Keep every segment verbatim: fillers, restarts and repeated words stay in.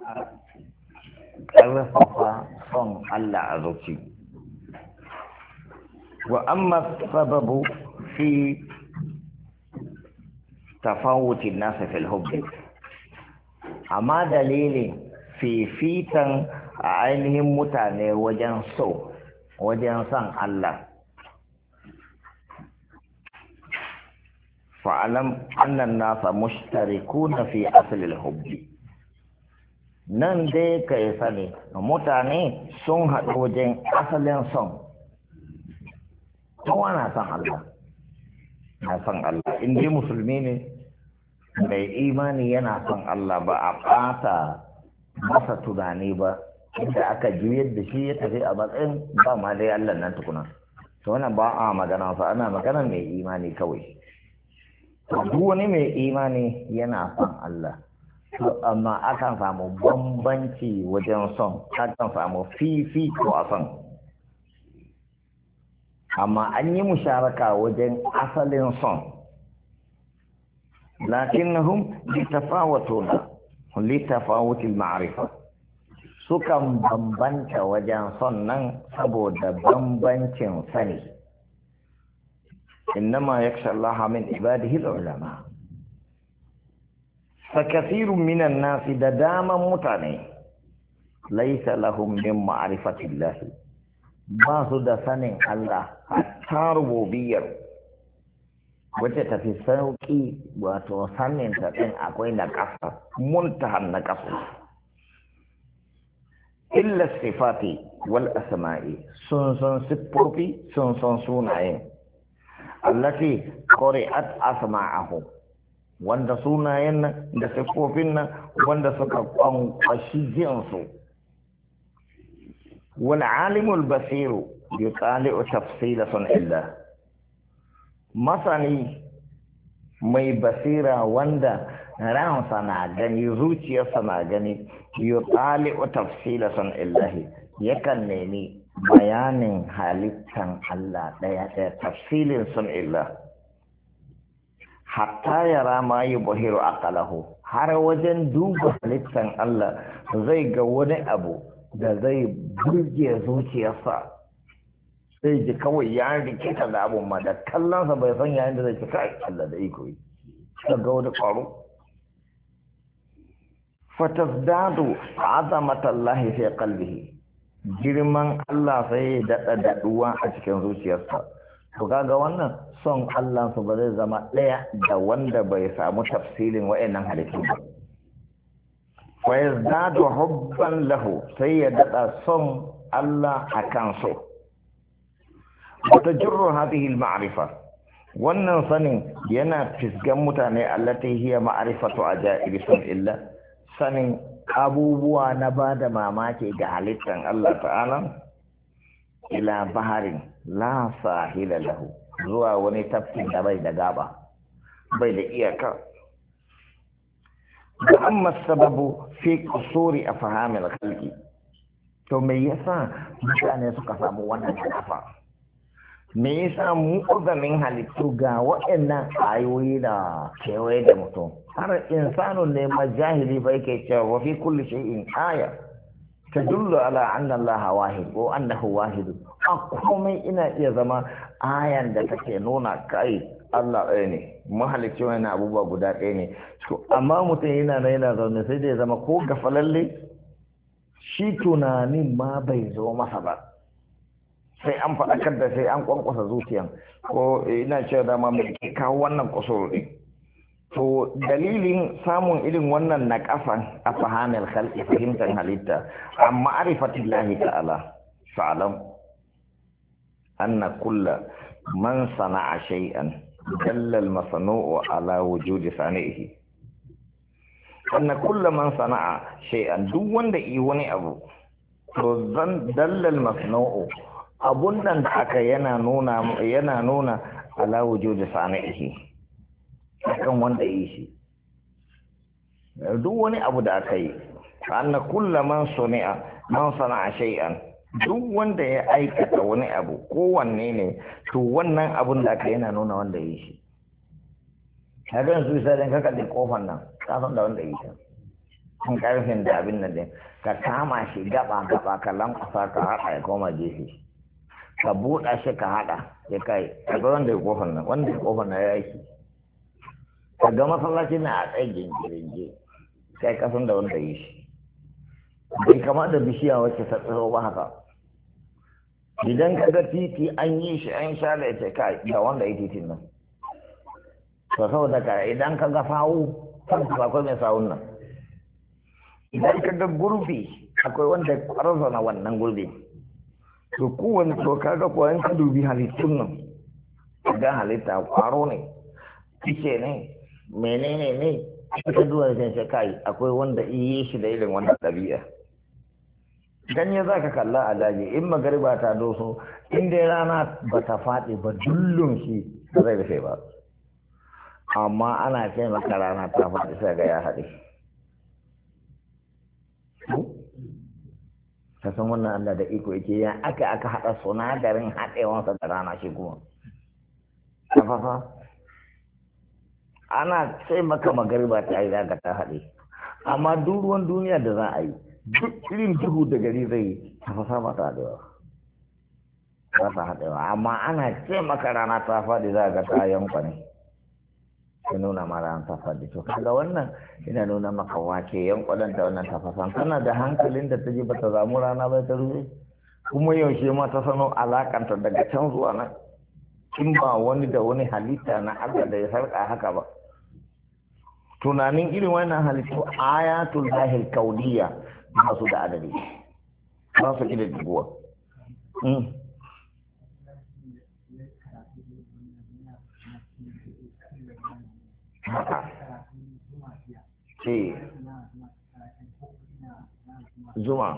ƙarfafa son Allah a zuci. Wa amma sababu fi tafawutin nasa fil hubbi, amma dalilin fifitan a ainihin mutane wajen so, wajen son Allah. fa'alam annan nasa mushtarikuna fi asalil hubbi. Nan dai ka yi sani mutane sun haɗu wajen asalin son. Kowa na son Allah, na son Allah. In dai musulmi ne mai imani yana son Allah, ba a ɓata masa tunani ba, inda aka juyar da shi ya tafi a matsayin ba ma dai Allah nan tukuna. To wannan ba a magana fa, ana magana mai imani kawai. Duk wani mai imani yana son Allah. Amma akan samu bambanci wajen son, akan samu fifiko a son. Amma an yi musharaka wajen asalin son. Lakinnahum litafawatuna litafawutil ma'rifa. Sukan bambanta wajen son nan saboda bambancin sani. Innama yakhsha Allah min ibadihi al-ulama. فكثير من الناس دداما متاني ليس لهم من معرفة الله باسو دسن الله حتى ربوبية وجدت في سوقي وتوصنن تتن أكوي نقصة منتهى النقصة إلا الصفات والأسماء سنسن سبوربي سنسن سونعين التي قرأت أسماءهم wanda sunayen nan da siffofin nan wanda suka kwankwashi jinsu. Wal alimul basiru yutali'u tafsila sun'illah. Masani mai basira wanda ransa na gani, zuciyarsa na gani, yutali'u tafsila sun'illah, yakan nemi bayanin halittan Allah daya daya, tafsilin sun'illah. Hatta yara ma yi buhiru aqalahu, har wajen duba halittan Allah zai ga wani abu da zai burge zuciyarsa, sai ji kawai ya rikita da abun ma da kallonsa bai san yayin da zai ci kai Allah da iko yi ta ga wani ƙwaro. Fatasdadu azamatallahi fi qalbihi, girman Allah sai ya daɗa daɗuwa a cikin zuciyarsa. To kaga wannan son Allah su ba zai zama ɗaya da wanda bai samu tafsirin wa'annan halittu ba. Fa yazdadu hubban lahu, sai ya dada son Allah akan so. Wa tajurru hadhihi al-ma'rifa, wannan sanin yana fisgan mutane allati hiya ma'rifatu ajaibi illa sanin abubuwa na bada mamaki ga halittan Allah ta'ala, ila baharin la sahila lahu, zuwa wani tafkin da bai da gaba, bai da iyaka. Da amma sababu fi kusuri a fahamil khalqi, to me yasa mutane suka samu wannan kafa? Me yasa mu uzamin halittu ga waɗannan ayoyi da kewaye da mutum, har insanun ne majahili bai ke cewa wa fi kulli shay'in aya tadullu ala anna Allah wahid wa annahu wahid. A komai ina iya zama ayan da take nuna kai Allah ɗaya ne, mahalicci wani abubuwa guda ɗaya ne. Amma mutum yana na yana zaune sai dai zama ko gafalalle shi tunanin ma bai zo masa ba, sai an faɗakar da sai an kwankwasa zuciyan, ko ina cewa dama mai kawo wannan kusur ɗin. To dalilin samun irin wannan na ƙasan a fahamil khalqi, fahimtar halitta, amma arifatillahi ta'ala fa'alam anna kulla man sana'a shay'an dalla al-masnu'u ala wujudi sani'ihi. Anna kulla man sana'a shay'an, duk wanda yi wani abu to zan dalla al-masnu'u, abun nan da aka yana nuna yana nuna ala wujudi sani'ihi, akan wanda yi shi. Duk wani abu da aka yi, anna kulla man suni'a man sana'a shay'an, duk wanda ya aikata wani abu kowanne ne, to wannan abun da aka yana nuna wanda yi shi. Kaga yanzu sai dan ka kalli kofar nan, ka san da wanda yi ta. in karfin da abin nan din ka kama shi gaba gaba ka lankwasa ka haɗa ya koma gefe ka buɗa shi ka haɗa ya kai ka ga wanda ya kofar nan wanda ya kofar nan ya aiki ka ga masallaci na a tsaye gingiringe kai kasan da wanda yi shi bai kama da bishiya wacce ta tsiro ba haka idan ka ga titi an yi shi an sha da ya kai da wanda ya titin nan to saboda ka idan ka ga fawu kan akwai mai sawun nan idan ka ga gurbi akwai wanda kwarza na wannan gurbi to kowane to kaga ko in ka dubi halittun nan ga halitta kwaro ne kice ne menene ne ka duba da shi kai akwai wanda iya shi da irin wannan ɗabi'a ganye za ka kalla a daji in magariba ta doso in dai rana ba ta faɗi ba dullun shi ba zai rufe ba amma ana ce maka rana ta faɗi sai ga ya haɗe ka san wannan Allah da iko yake ya aka aka haɗa sunadarin haɗewansa da rana shi kuma tafafa ana sai maka magariba ta yi zaka ta haɗe amma duk ruwan duniya da za a yi duk irin duhu da gari zai tafasa ba ta haɗewa ba ta haɗewa amma ana ce maka rana ta faɗi za ga ta yanka ne ya nuna ma rana ta faɗi to kaga wannan ina nuna maka wace yankwadan da wannan tafasan tana da hankalin da ta ji ba ta zamu rana ba ta rufe kuma yaushe ma ta sano alakanta daga can zuwa nan in ba wani da wani halitta na Allah da ya sarƙa haka ba tunanin irin wannan halittu ayatul lahil kauniya ba su da adadi ba su da duguwa haka ce zuma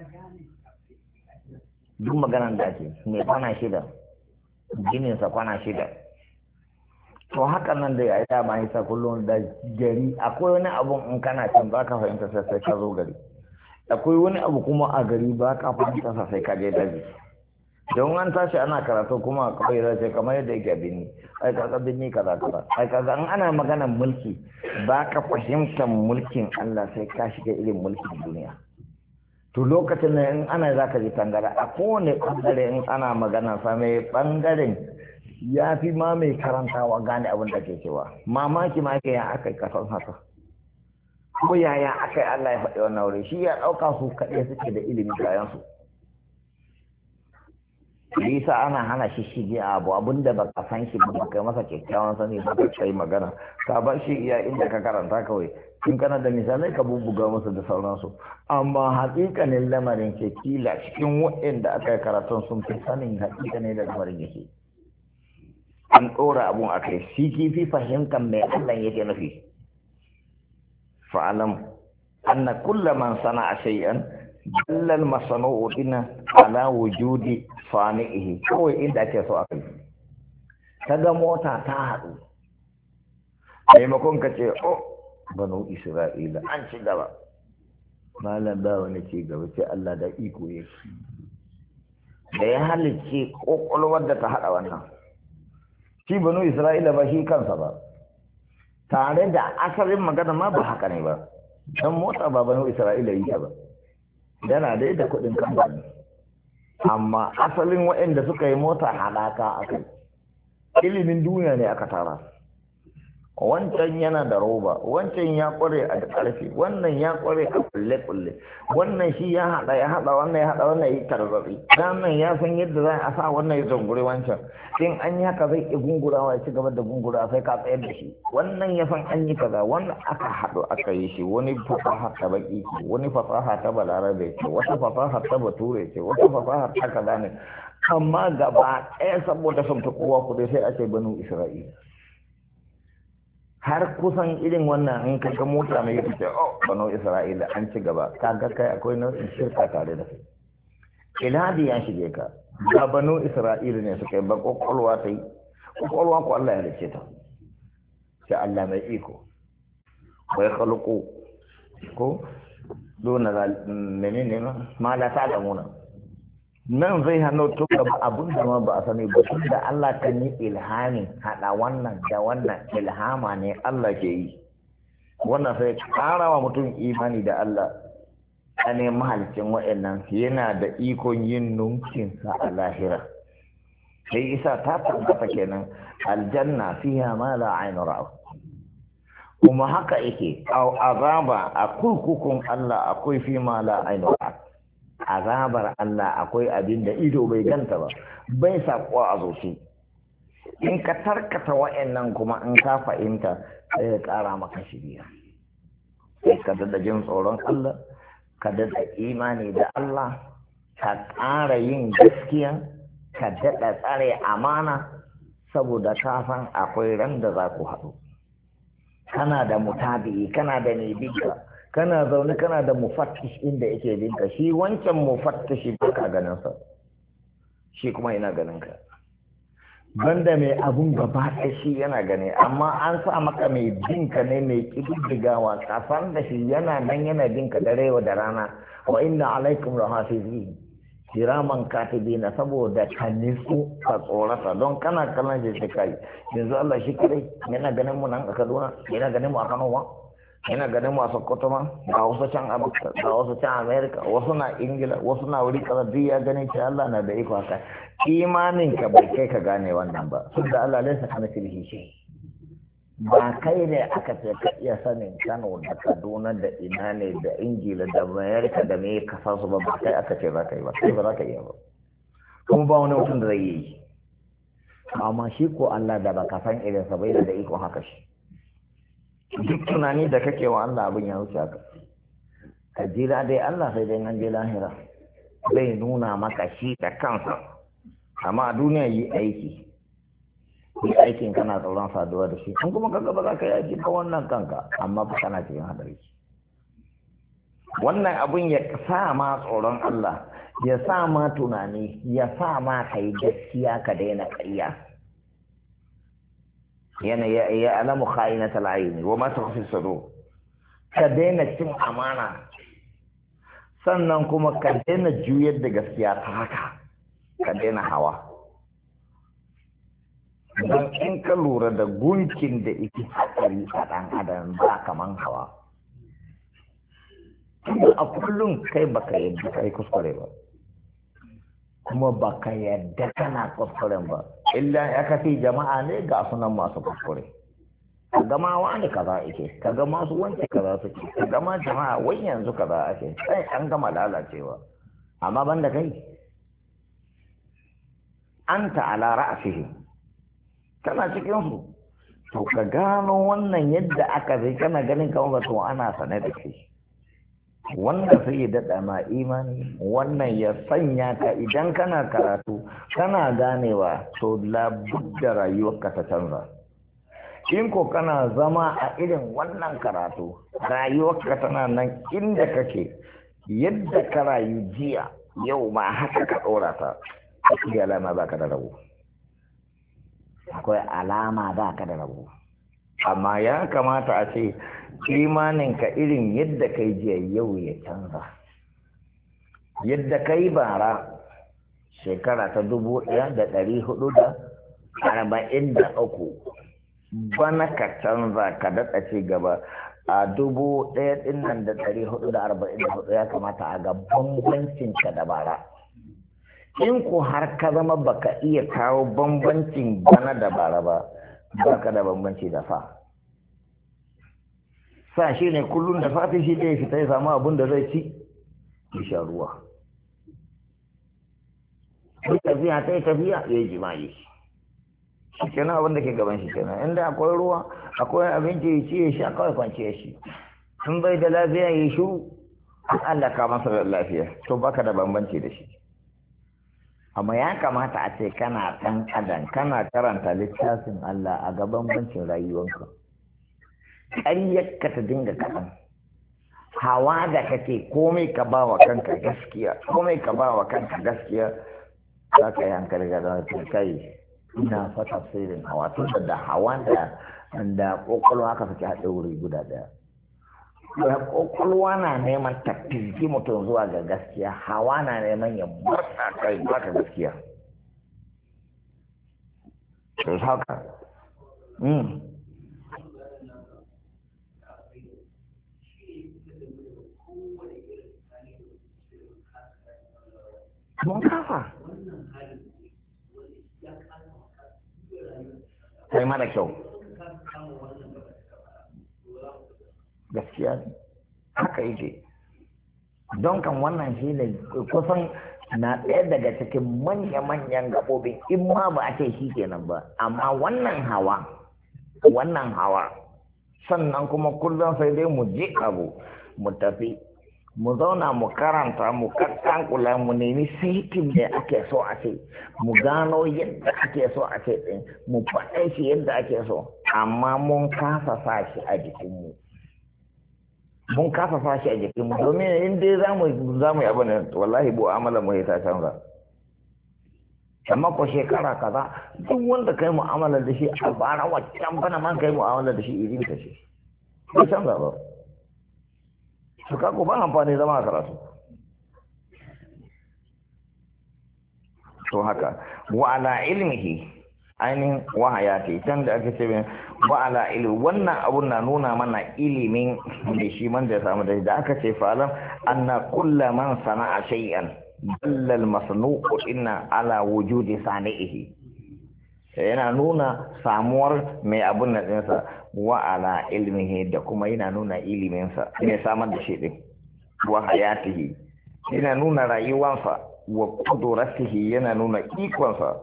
duk maganan da ake mai kwana shida jininsa kwana shida to haka nan da ya yi dama hisa kullum da gari akwai wani abun in kana can ba ka fahimta sai ka zo gari akwai wani abu kuma a gari ba ka fahimta sai ka je daji don an tashi ana karatu kuma kawai zai ce kamar yadda yake binni ai kaga binni kaza kaza ai kaga an ana maganar mulki ba ka fahimtar mulkin Allah sai ka shiga irin mulkin duniya to lokacin da in ana za ka ji tangara a kowane bangare in ana magana sa mai bangaren ya fi ma mai karantawa gane abin da ke cewa mamaki ma ke ya aka yi kasan haka ko yaya aka yi Allah ya faɗi wannan wuri shi ya ɗauka su kaɗai suke da ilimin kayansu bisa ana hana shi shige abu abinda ba ka san shi ba kai masa kyakkyawan sani ba ka kai magana ka bar shi iya inda ka karanta kawai in kana da misalai ka bubbuga masa da sauransu amma haƙiƙanin lamarin ke kila cikin waɗanda aka yi karatun sun fi sanin haƙiƙanin da lamarin yake an ɗora abun a kai shi kifi fahimtar mai Allah yake nufi fa'alam anna kulla man sana'a shay'an dallal masanu'u dina ala wujudi sani'ihi kawai inda ake so a kai kaga mota ta haɗu maimakon ka ce oh banu isra'ila an ci gaba malam ba wani ci gaba ce Allah da iko yake da ya halicce kokolwar da ta haɗa wannan shi banu isra'ila ba shi kansa ba tare da asalin magana ma ba haka ne ba dan mota ba banu isra'ila yi ta ba yana dai da kuɗin kamfani amma asalin waɗanda suka yi mota halaka a kai ilimin duniya ne aka tara wancan yana da roba wancan ya kware a da ƙarfi wannan ya kware a kulle-kulle wannan shi ya haɗa ya haɗa wannan ya haɗa wannan ya yi tarzatsi wannan ya san yadda za a sa wannan ya zungure wancan in an yi haka zai ƙi gungurawa ya ci gaba da gungura sai ka tsayar da shi wannan ya san an yi kaza wannan aka haɗu aka yi shi wani fasaha ta baki ce wani fasaha ta balarabe ce wata fasaha ta bature ce wata fasaha ta kaza ne amma gaba ɗaya saboda sun ta kowa kuɗi sai a ce banu isra'ila har kusan irin wannan in ka ga mota mai yake ce oh banu isra'ila an ci gaba kaga kai akwai nau'in shirka tare da kai ilhadi ya shige ka ba banu isra'ila ne suka yi ba kokolwa ta yi kokolwa ko Allah ya rike ta sai Allah mai iko bai khalqu ko dona menene ma la ta'lamuna nan zai hannu tun da abun da ma ba a sani ba tun da Allah kan yi ilhami haɗa wannan da wannan ilhama ne Allah ke yi wannan sai ƙara wa mutum imani da Allah a ne mahalicin wa'annan yana da ikon yin nunkinsa a lahira sai isa ta tabbata kenan aljanna fiha ma la ainu ra'a kuma haka yake azaba a kurkukun Allah akwai fi ma la ainu ra'a azabar Allah akwai abin da ido bai ganta ba bai sako a zuci in ka tarkata wa'annan kuma in ka fahimta sai ya kara maka shiriya sai ka da jin tsoron Allah ka da imani da Allah ka ƙara yin gaskiya ka daɗa tsare amana saboda ka san akwai ran da za ku haɗu kana da mutabi'i kana da mai binka kana zaune kana da mufattish inda yake binka shi wancan mufattishi ba ka ganin sa shi kuma ina ganin ka banda mai abun gaba ɗaya shi yana gani amma an sa maka mai binka ne mai ƙididdigawa kafan da shi yana nan yana binka dare wa da rana wa inna alaikum lahafizin kiraman katibina saboda ka nisu ka tsorata don kana kallon shi shi kai yanzu Allah shi kadai yana ganin mu nan a Kaduna yana ganin mu a Kano ma yana ganin mu a Sokoto ma ga wasu can a ga wasu can America wasu na Ingila wasu na wuri kaza duk ya ganin shi Allah na da iko haka imanin ka bai kai ka gane wannan ba tunda Allah laysa kamithlihi shay ba kai ne aka ce ka iya sanin Kano da Kaduna da ina ne da Ingila da Amerika da me ka san su ba ba kai aka ce za ka yi ba kai ba za ka iya ba kuma ba wani mutum da zai yi amma shi ko Allah da baka san irin sa bai da iko haka shi duk tunani da kake wa Allah abin ya wuce haka ka jira dai Allah sai dai an je lahira zai nuna maka shi da kansa amma a duniya yi aiki yi aikin kana tsoron saduwa da shi an kuma kaga ba za ka yi aiki ba wannan kanka amma ba kana cikin hadari wannan abun ya sa ma tsoron Allah ya sa ma tunani ya sa ma ka yi gaskiya ka daina ƙarya yana ya alamu kha'inat al-ayni wa ma tukhfi sudur ka daina cin amana sannan kuma ka daina juyar da gaskiya ta haka ka daina hawa don in ka lura da gunkin da ike hatsari a ɗan adam ba kaman hawa a kullum kai baka yadda kai kuskure ba kuma baka yadda kana kuskuren ba illa ya kafi jama'a ne ga sunan masu kuskure ka gama wani kaza ake ka gama su wanke kaza suke ka gama jama'a wai yanzu kaza ake sai an gama lalacewa amma banda kai anta ala ra'sihi kana cikin su to ka gano wannan yadda aka zai kana ganin kamar ba to ana sane da shi wannan sai ya daɗa ma imani wannan ya sanya ka idan kana karatu kana ganewa to labudda rayuwarka ta canza in ko kana zama a irin wannan karatu rayuwarka tana nan inda kake yadda ka rayu jiya yau ma haka ka ɗora ta akwai alama ba ka da rabu akwai alama ba ka da rabu amma ya kamata a ce imaninka irin yadda kai jiya yau ya canza yadda kai bara shekara ta dubu ɗaya da ɗari hudu da arba'in da uku bana ka canza ka daɗa ci gaba a dubu ɗaya ɗin nan da ɗari hudu da arba'in da hudu ya kamata a ga bambancin ka da bara in ko har ka zama baka iya kawo bambancin bana da bara ba baka da bambanci da fa sa shi ne kullum da fatan shi ɗaya fita ya samu abin da zai ci ya sha ruwa duk tafiya ta yi tafiya ya yi jima'i shi kenan abin da ke gaban shi kenan inda akwai ruwa akwai abinci ya ci ya sha kawai kwanciya shi in bai da lafiya ya yi shuru an Allah ka masa da lafiya to baka da bambanci da shi amma ya kamata a ce kana ɗan adam kana karanta littafin Allah a ga bambancin rayuwanka ƙaryarka ta dinga kaɗan hawa da kake komai ka ba wa kanka gaskiya komai ka ba wa kanka gaskiya za ka yi hankali ga zama kai ina fa tafsirin hawa tun da hawa da da ƙwaƙwalwa ka suke haɗe wuri guda ɗaya da ƙwaƙwalwa na neman tafizgi mutum zuwa ga gaskiya hawa na neman ya barta kai ba ka gaskiya sai haka mun kafa kai mana kyau gaskiya haka yake don kan wannan shi ne kusan na ɗaya daga cikin manya-manyan gaɓoɓin in ma ba a ce shi kenan ba amma wannan hawa wannan hawa sannan kuma kullum sai dai mu ji abu mu tafi mu zauna mu karanta mu kula mu nemi saitin da ake so a ce mu gano yadda ake so a ce ɗin mu faɗe shi yadda ake so amma mun kasa sa shi a jikinmu mun kasa sa shi a jikinmu domin in dai za mu za mu yi abin da wallahi bu amala mu ta canza amma ko shekara kaza duk wanda kai mu'amala da shi a bara waccan bana man kai mu'amala da shi irin ta ce bai canza ba su kako ba amfani zama a karatu to haka wa ala ilmihi ainihin wahayati can da aka ce wa ala ilmi wannan abun na nuna mana ilimin da shi man da samu da aka ce falam anna kullu man sana'a shay'an dalla al-masnu'u inna ala wujudi sani'ihi yana nuna samuwar mai abun nan ɗinsa wa ala ilmihi da kuma yana nuna iliminsa ne samar da shi ɗin wa hayatihi yana nuna rayuwansa wa kuduratihi yana nuna ikonsa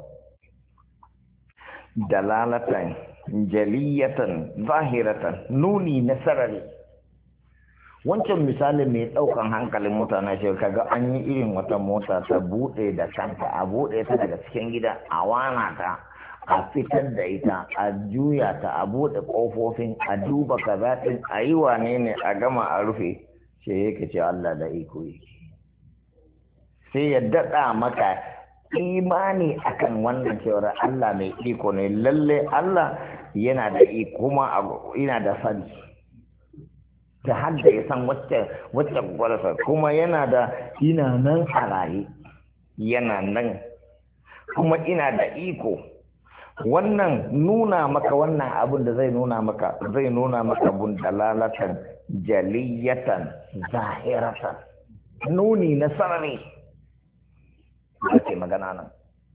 dalalatan jaliyatan zahiratan nuni na sarari wancan misalin mai ɗaukan hankalin mutane shi kaga an yi irin wata mota ta buɗe da kanta a buɗe ta daga cikin gida a wana ta a fitar da ita a juya ta a buɗe ƙofofin a duba kaza ɗin a yi wane ne a gama a rufe sai yake ce Allah da iko yake sai ya daɗa maka imani akan wannan cewar Allah mai iko ne lalle Allah yana da iko kuma yana da sani ta hadda ya san wacce wacce gwarasa kuma yana da ina nan a raye yana nan kuma ina da iko wannan nuna maka wannan abin da zai nuna maka zai nuna maka bun dalalatan jaliyatan zahiratan nuni na sarari da ke magana nan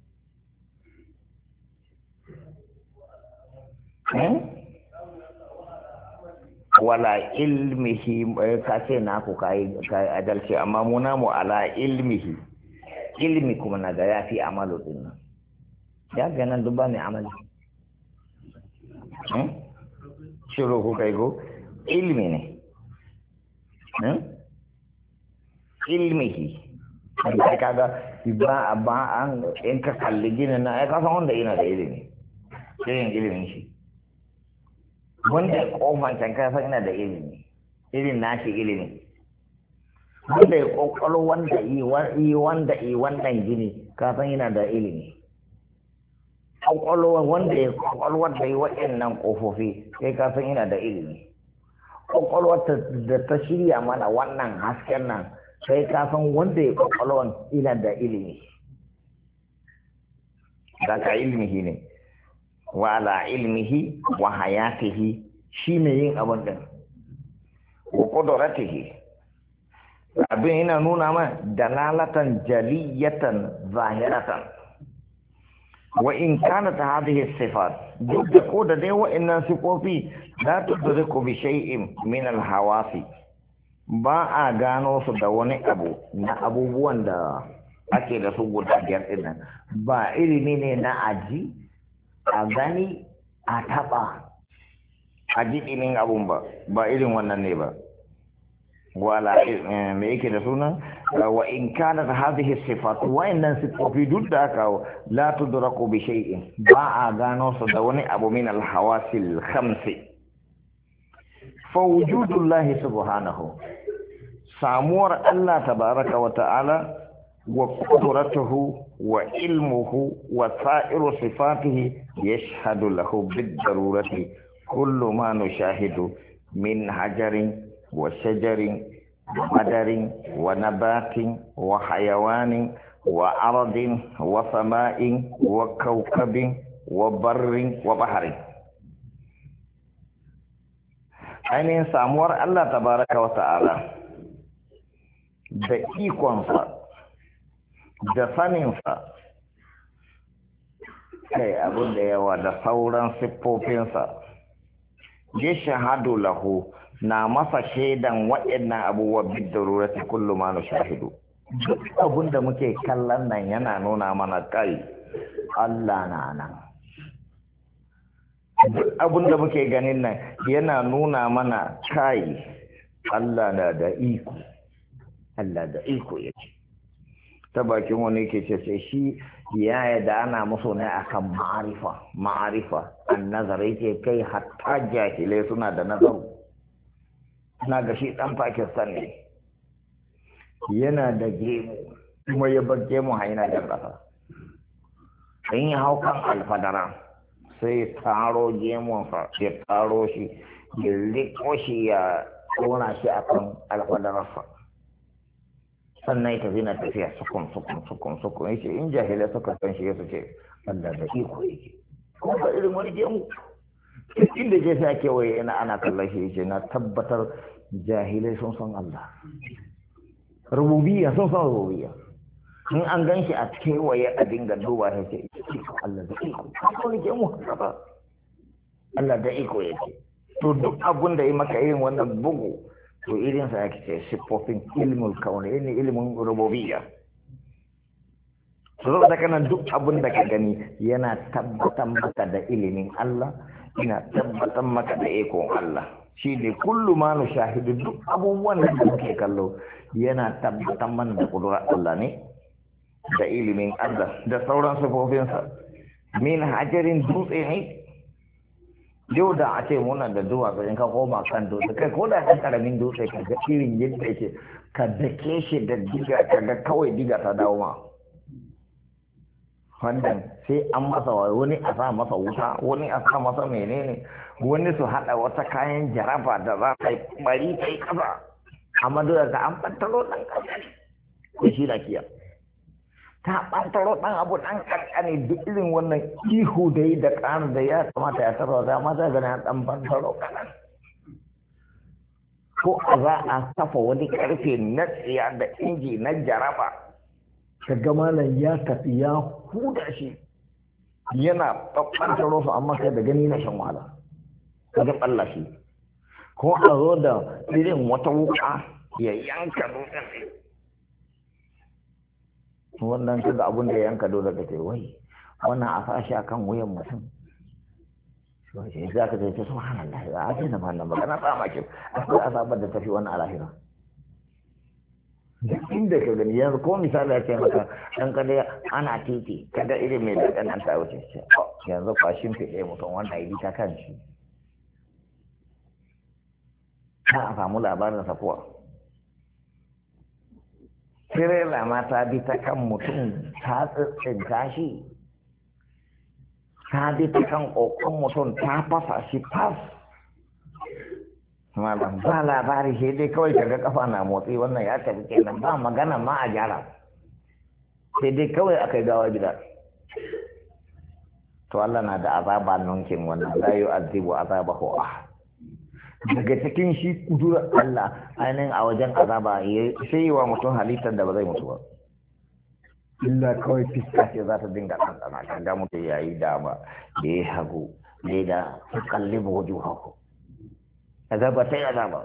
wala ilmihi ka ce naku kai kai adalci amma mu namu ala ilmihi ilmi kuma na ga yafi amalu din nan ya ga nan duba ne amali hmm shiru ko kai go ilmi ne hmm ilmihi kai kaga ba ba an in ka kalli ginin na ai ka san wanda yana da ilimi sai yin ilimin shi wanda ya kofan can ka san ina da ilimi irin nashi ilimi wanda ya kokolo wanda yi wanda yi wannan gini ka san ina da ilimi kokolo wanda ya kokolo wanda yi waɗannan kofofi kai ka san ina da ilimi kokolo da ta shirya mana wannan hasken nan sai ka san wanda ya kokolo ina da ilimi da ka ilmihi ne wa ala ilmihi wa hayatihi shi ne yin abin din wa qudratihi abin yana nuna ma dalalatan jaliyatan zahiratan wa in kanat hadhihi sifat duk da ko da dai wa'annan sifofi la tudriku bi shay'in min al-hawasi ba a gano su da wani abu na abubuwan da ake da su guda biyar din nan ba ilimi ne na aji a gani a taba a jiɗinin abun ba ba irin wannan ne ba wala me yake da suna wa in kanat hadhihi sifat wa innan sifofi duk da aka la tudraku bi shay'in ba a gano su da wani abu min al hawasil khamsi fa wujudullahi subhanahu samuwar Allah tabaraka wa ta'ala wa qudratuhu wa ilmuhu wa sa'iru sifatihi yashhadu lahu bid darurati kullu ma nushahidu min hajarin wa shajarin wa madarin wa nabatin wa hayawanin wa ardin wa sama'in wa kawkabin wa barrin wa baharin ainihin samuwar Allah tabaraka wa ta'ala da ikonsa da saninsa kai abin da yawa da sauran siffofinsa ya shahadu lahu na masa shaidan waɗannan abubuwa bid darurati kullu ma nushahidu duk abin da muke kallon nan yana nuna mana kai Allah na nan duk abin da muke ganin nan yana nuna mana kai Allah na da iko Allah da iko yake ta bakin wani ke ce sai shi ya yadda ana musu ne akan ma'arifa ma'arifa an nazari ke kai hatta jahilai suna da nazaru na ga shi dan Pakistan ne yana da gemu kuma ya bar gemu haina jan kasa in ya hau kan alfadara sai taro gemunsa ya taro shi ya riko shi ya tsona shi akan alfadararsa sannan ya tafi na tafiya sukun sukun sukun sukun yace in jahilai suka san shi su ce Allah da iko yake kuma ba irin wani gemu inda ke sa kewaye ina ana kallon shi yace na tabbatar jahilai sun san Allah rububiyya sun san rububiyya in an gan shi a kewaye a dinga duba ya ce Allah da iko wani gemu haka Allah da iko yake to duk abun da yi maka irin wannan bugu to irin sa yake ce siffofin ilmul kauni ne ilmin rububiyya to da kana duk abun da ka gani yana tabbatar maka da ilimin Allah yana tabbatar maka da ikon Allah shi ne kullu ma nushahidu duk abubuwan da muke kallo yana tabbatar mana da kudurar Allah ne da ilimin Allah da sauran siffofinsa min hajarin dutse ne yau da a ce muna da duwatsu in ka koma kan dutse kai ko da kan karamin dutse ka ga irin yadda yake ka dake shi da diga ka ga kawai diga ta dawo ma wannan sai an masa wani a sa masa wuta wani a sa masa menene wani su hada wata kayan jaraba da za ta yi bari ta yi kasa amma dole ka an fantaro dan kankani ko shi lafiya ta ɓantaro ɗan abu ɗan ƙanƙani duk irin wannan ihu da yi da ƙanar da ya kamata ya tarwa da mata gani a ɗan ɓantaro kaɗan ko a za a kafa wani ƙarfe na tsiya da inji na jaraba ka ga malam ya tafi ya huda shi yana ɓantaro su amma kai da gani na shan wahala ka ga ɓalla shi ko a zo da irin wata wuƙa ya yanka dutsen wannan kaga abun da ya yanka dole ka ce wai wannan a sashi akan wuyan mutum sai za ka ce subhanallah a ce na wannan magana ba ma ke akwai azabar da tafi wannan alahira duk inda ka gani yanzu ko misali ya ce maka dan kada ana titi kada irin mai da dan ta wuce yanzu kwashin fiɗe mutum wannan yi ta kan shi ta a samu labarin safuwa tirela ma ta bi ta kan mutum ta tsintsinta shi ta bi ta kan ƙoƙon mutum ta fasa shi fas malam ba labari shi dai kawai kaga kafa na motsi wannan ya tafi kenan ba magana ma a gyara sai dai kawai akai gawa gida to Allah na da azaba nunkin wannan la yu'adhibu azabahu ahad daga cikin shi kudurar Allah ainihin a wajen azaba sai yi wa mutum halittar da ba zai mutu ba illa kawai fiska ce za ta dinga ɗanɗana kan ga mutum ya yi dama da ya hagu da da su kalli ba wajen haku azaba ta yi azaba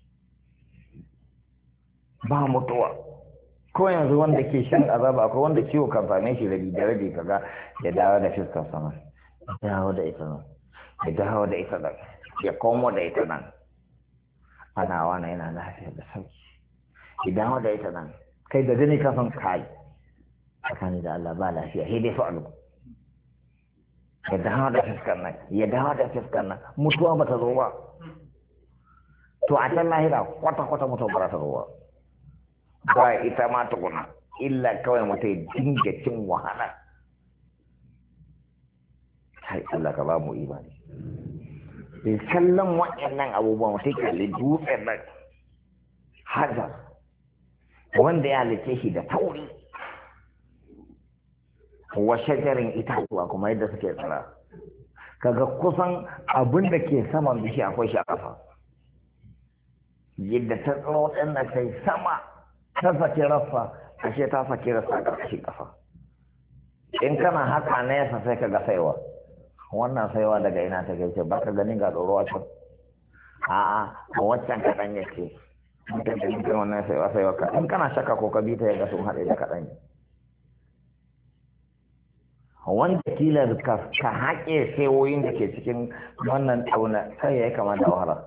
ba mutuwa ko yanzu wanda ke shan azaba ko wanda ciwo kan same shi rabi da rabi kaga ya dawo da fiskar sama ya dawo da ita nan ya dawo da ita nan ya komo da ita nan ana wana yana lafiya da sauki idan da ita nan kai da gani kafin kai tsakani da Allah ba lafiya sai dai fa'alu ya dawo da fiskar nan ya dawo da fiskar nan mutuwa ba ta zo ba to a can lahira kwata kwata mutuwa ba ta zo ba ba ita ma tukuna illa kawai mutum dinga cin wahala sai Allah ka ba mu imani da kallon waɗannan abubuwan sai kalli dutsen nan hajar wanda ya halice shi da tauri wa shajarin itatuwa kuma yadda suke tsara kaga kusan abin da ke saman bishi akwai shi a ƙasa yadda ta tsaro ɗin na kai sama ta sake raffa ashe ta saki rasa ƙarƙashin ƙasa. In kana haka nesa sai ka ga saiwa, wannan saiwa daga ina ta gaishe ba ka ganin ga tsoro a can. A'a, a waccan kaɗan yake. Mutum da mutum wannan saiwa saiwa ka. In kana shaka ko ka bi ta yaga sun haɗe da kaɗan. Wanda kila ka haƙe saiwoyin da ke cikin wannan ɗauna sai ya yi kama da wahala.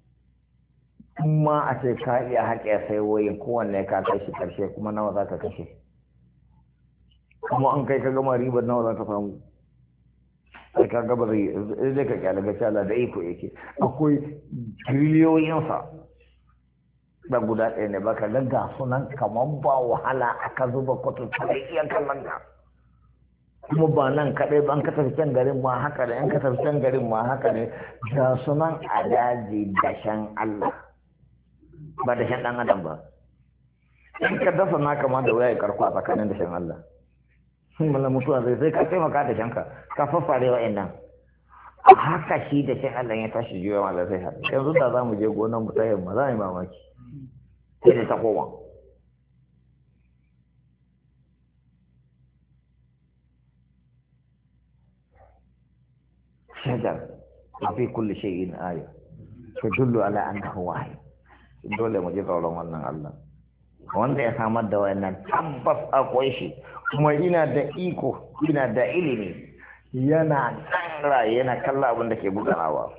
Kuma a ce ka iya haƙe saiwoyin kowanne ka kai shi ƙarshe kuma nawa za ka kashe. Kuma an kai ka gama ribar nawa za ka samu. Sai ka gaba zai zai ka kyalaga shala da iko yake. Akwai triliyoyinsa da guda ɗaya ne ba ka ga sunan kamar ba wahala aka zuba kwatanta da iya kallon ka. Kuma ba nan kaɗai ba an ka tafi can garin ma haka ne, an ka tafi can garin ma haka ne, ga sunan a daji dashen Allah ba dashen ɗan adam ba. In ka dasa na kama da wuya ya karko a tsakanin dashen Allah. Sun mala mutuwa zai sai ka taimaka dashen ka, ka faffare wa'in nan. A haka shi dashen Allah ya tashi juya ma da sai haɗu. Yanzu da za mu je gonan mu ta yamma za mu yi mamaki. Sai da ta koma. شجر وفي كل شيء آية تدل على أنه واحد dole mu ji tsoron wannan Allah wanda ya samar da wannan tabbas akwai shi kuma ina da iko ina da ilimi yana tsara yana kalla abin da ke gudanawa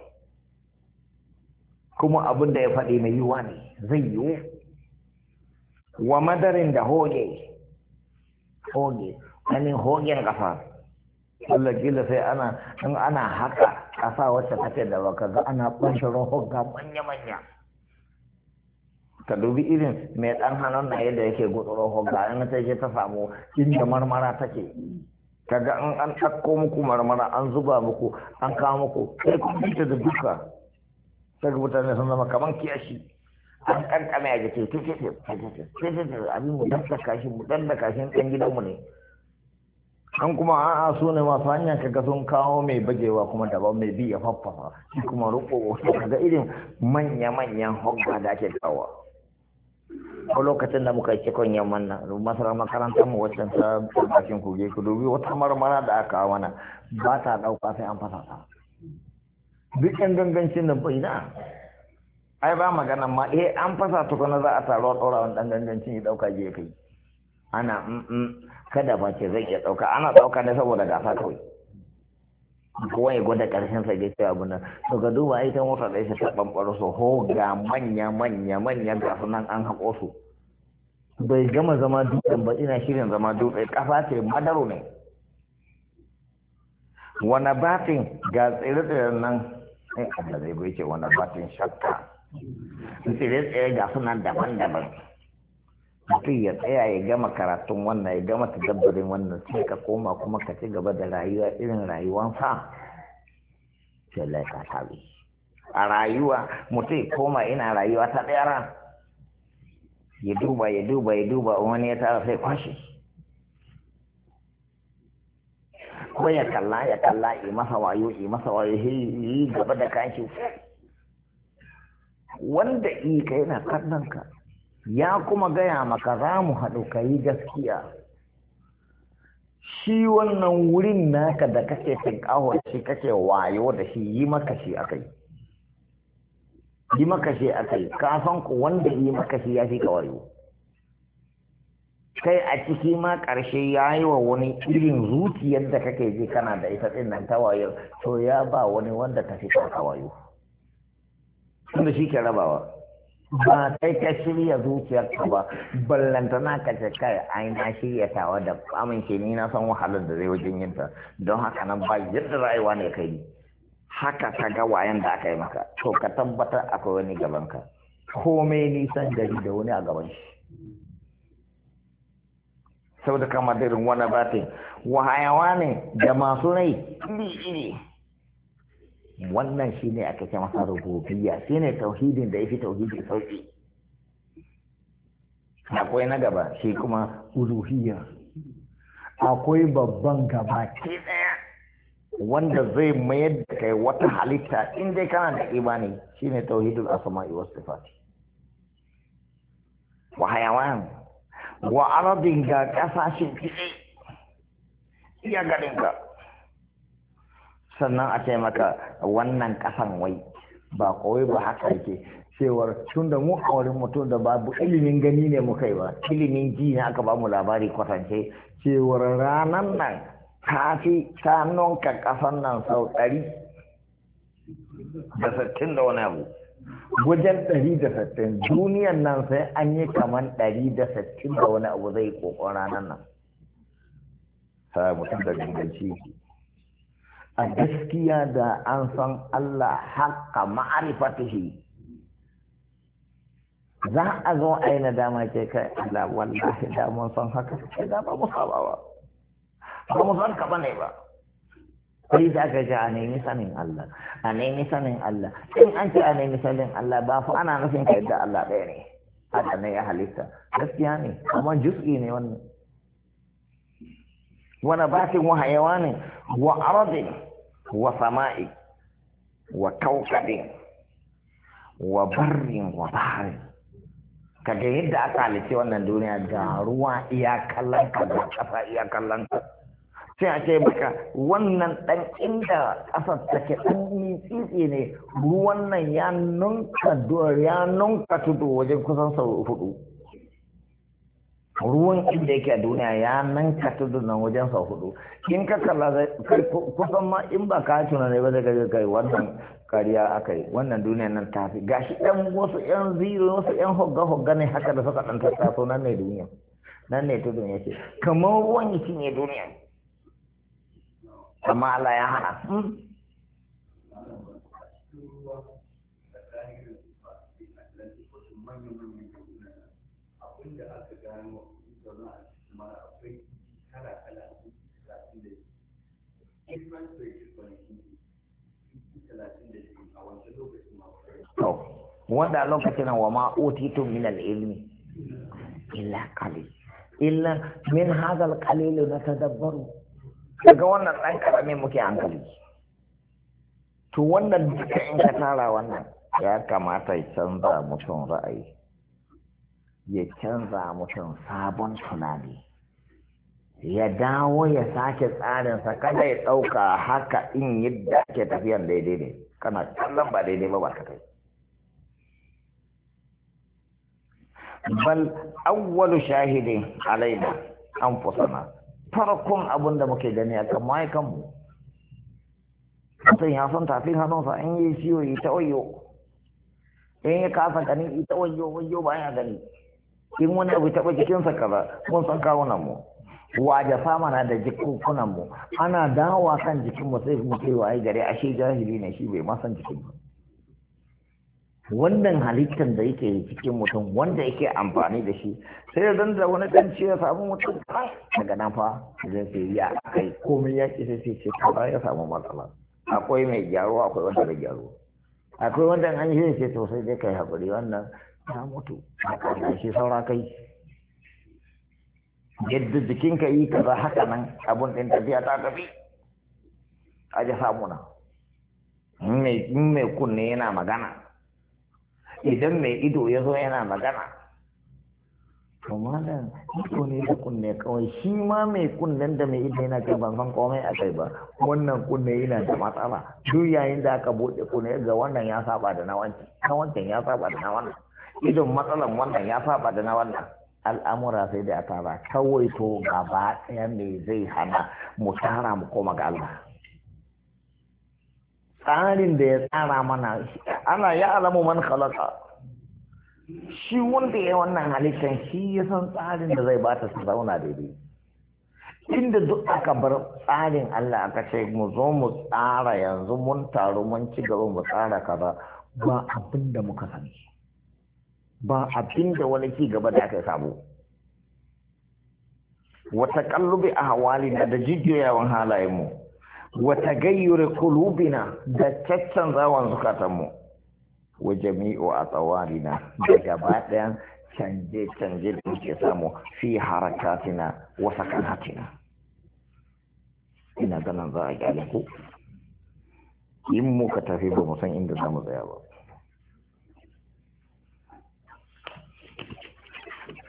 kuma abin da ya faɗi mai yiwa ne zai yiwu wa madarin da hoge hoge anin hogen kafa Allah kila sai ana in ana haka ƙasa wacce take da baka ga ana ɓanshirin hogga manya-manya ka dubi irin mai ɗan hannun na yadda yake gutsuro hogga in ta je ta samu inda marmara take kaga an an ɗauko muku marmara an zuba muku an kawo muku sai ku fita da duka sai mutane sun zama kaman kiyashi an kankame a jike tututu abin mu dan da kashin mu dan da kashin ɗan gidanmu ne an kuma a'a su ne masu hanyar kaga sun kawo mai bagewa kuma daban mai bi ya faffafa shi kuma ruko kaga irin manya-manyan hogga da ake kawo ko lokacin da muka yi cikon yamman nan masarar makarantar mu wacce ta bakin kuge ku dubi wata marmara da aka kawo mana ba ta dauka sai an fasa ta duk yan gangancin nan bai na ai ba magana ma eh an fasa tukuna za a taro tsora wani dan gangancin ya dauka je kai ana kada ba ce zai iya ɗauka ana ɗauka ne saboda gasa kawai kowa ya gwada ƙarshen sa ya ce abu nan to ga duba ita mota da ita ta ɓamɓaro su ho ga manya manya manya ga su nan an haƙo su bai gama zama dutsen ba ina shirin zama dutse ƙasa ce madaro ne wani batin ga tsire-tsiren nan sai Allah zai bai ce wani batin shakka tsire-tsire ga su nan daban-daban mutum ya tsaya ya gama karatun wannan ya gama tadabbarin wannan sai ka koma kuma ka ci gaba da rayuwa irin rayuwan sa sai laika tabi a rayuwa mutum ya koma ina rayuwa ta ɗaya ya duba ya duba ya duba wani ya tara sai kwashe ko ya kalla ya kalla yi masa wayo yi masa wayo yi gaba da kashi wanda yi ka yana kallon ka ya kuma gaya maka za mu haɗu ka yi gaskiya shi wannan wurin naka da kake tinkaho shi kake wayo da shi yi maka shi akai yi maka shi akai ka san ku wanda yi maka shi ya fi ka wayo kai a ciki ma ƙarshe ya yi wa wani irin zuciyar da kake ji kana da ita ɗin nan ta wayo to ya ba wani wanda ka fi ka wayo tunda shi ke rabawa ba kai ka shirya zuciyarka ba ballantana ka ce kai ai na shirya tawa da amince ni na san wahalar da zai wajen yinta don haka nan ba yadda rayuwa ne kai haka ka ga wayan da aka yi maka to ka tabbatar akwai wani gaban ka komai nisan gari da wani a gaban shi saboda kama da irin wani batin wahayawa ne da masu rai iri iri wannan shi ne aka ce masa rububiyya shi ne tauhidin da ya fi tauhidin sauki akwai na gaba shi kuma uluhiyya akwai babban gaba ke daya wanda zai mayar da kai wata halitta in dai kana da imani shi ne tauhidul asma'i was sifati wa hayawan wa aradin ga kasashen fiye iya ganinka sannan a ce maka wannan kasan wai ba kawai ba haka yake cewar tun da mu a wurin mutum da babu ilimin gani ne mu kai ba ilimin ji ne aka ba mu labari kwatance cewar ranar nan ta fi ta nonka kasan nan sau ɗari da sittin da wani abu wajen ɗari da sittin duniyan nan sai an yi kamar ɗari da sittin da wani abu zai kokon ranar nan sai mutum da ganganci a gaskiya da an san Allah haka ma'arifatihi za a zo a yi nadama ce kai Allah wallahi da mun san haka sai da ba mu saba ba ba mu san ka bane ba sai da ka ji a nemi sanin Allah a nemi sanin Allah in an ce a nemi sanin Allah ba fa ana nufin ka yadda Allah ɗaya ne haka ne ya halitta gaskiya ne amma juz'i ne wannan wani batin wa hayawanin wa aradin wa sama'i wa kaukabin wa barrin wa baharin kaga yadda aka halitta wannan duniya ga ruwa iya kallon ka da ƙasa iya kallon ka sai a ce maka wannan ɗan inda ƙasar take ɗan tsitsi ne ruwan nan ya nunka ya nunka tudu wajen kusan sau hudu ruwan inda yake a duniya ya nunka tudu nan wajen sau hudu in ka kalla kusan ma in ba ka tuna ne ba zai ga kai wannan kariya aka yi wannan duniya nan ta fi gashi ɗan wasu ƴan zero wasu ƴan hogga hogga ne haka da suka ɗan tattaso nan ne duniya nan ne tudu yake kamar ruwan yake ne duniya amma Allah ya hana to wanda lokacin wa ma utitu min al-ilmi illa qalil illa min hadha al-qalil natadabbaru daga wannan ɗan ƙaramin muke hankali to wannan duka in ka tara wannan ya kamata ya canza mutum ra'ayi ya canza mutum sabon tunani ya dawo ya sake tsarinsa kada ya ɗauka haka in yadda ake tafiyan daidai ne kana kallon ba daidai ba ba ka kai bal awwalu shahidin alaina anfusana farkon abin da muke gani a kan ma'aikanmu mutum ya san tafin hannunsa in yi ciwo yi ta wayo in ya kasa gani yi ta wayo wayo ba ya gani in wani abu taɓa jikinsa kaza mun san kawunan mu waje famana da jikunkunan mu ana dawowa kan jikinmu sai mu ce wa ai gare ashe jahili ne shi bai ma san jikin ba wannan halittar da yake cikin mutum wanda yake amfani da shi sai ya zanta wani dan ya samu mutum kai daga nan fa zai ce ya kai komai ya ki sai ce kaza ya samu matsala akwai mai gyaro akwai wanda bai gyaro akwai wanda an yi ce to sai dai kai hakuri wannan ya mutu a shi saura kai yadda jikinka yi kaza haka nan abun din tafiya ta tafi a ji samu na in mai kunne yana magana idan mai ido ya zo yana magana to malam ido ne da kunne kawai shi ma mai kunnen da mai ido yana kai ban san komai a kai ba wannan kunne yana da matsala duk yayin da aka bude kunne ga wannan ya saba da na wancan na wancan ya saba da na wannan idon matsalan wannan ya saba da na wannan al'amura sai da a tara kawai to gaba ɗaya me zai hana mu tara mu koma ga Allah tsarin da ya tsara mana ana ya alamu man khalaqa shi wanda ya wannan halittar shi ya san tsarin da zai bata su zauna daidai inda duk aka bar tsarin Allah aka ce mu zo mu tsara yanzu mun taru mun ci gaba mu tsara kaza ba abin da muka sani ba abin da wani ci gaba da aka samu wata kallubi a hawalina da jujjuyawan halayenmu wata gayyure kulubina da caccanzawan zukatanmu wa jami'u a tsawarina da gaba ɗayan canje-canje da muke samu fi harakatina wa sakanatina ina ganin za a gyale ku in muka tafi ba mu san inda za mu tsaya ba